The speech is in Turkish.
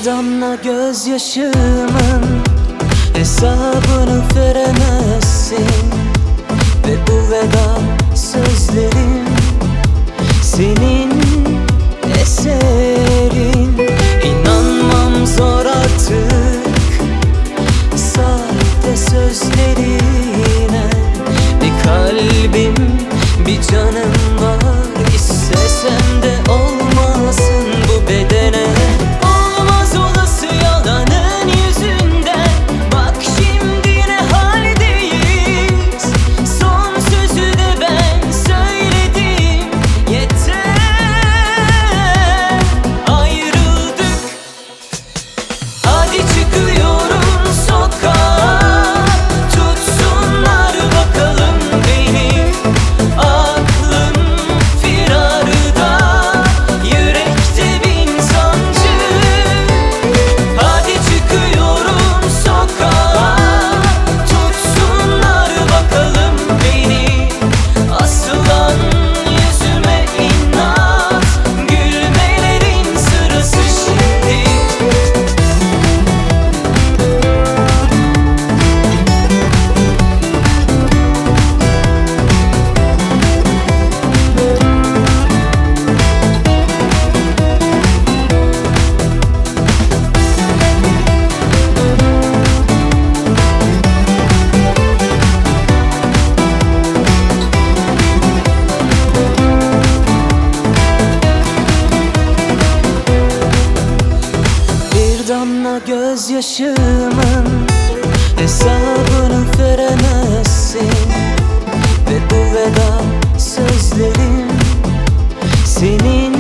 damla gözyaşımın hesabını veremezsin. Ve bu veda sözlerim senin eserin. İnanmam zor artık sahte sözlerine. Bir kalbim, bir canım var, istesem de olmasın bu bedene. Olmaz olası yalanın yüzünden, bak şimdi ne haldeyiz. Son sözü de ben söyledim, yeter. Ayrıldık, hadi çıkıyorum sokağa. Tutsunlar bakalım beni, aklım firarda, yürekte bin sancı. Hadi çıkıyorum sokağa, tutsunlar bakalım beni. Asılan yüzüme inat, gülmelerin sırası şimdi. Bir damla gözyaşımın hesabını veremezsin. Ve bu veda sözlerim senin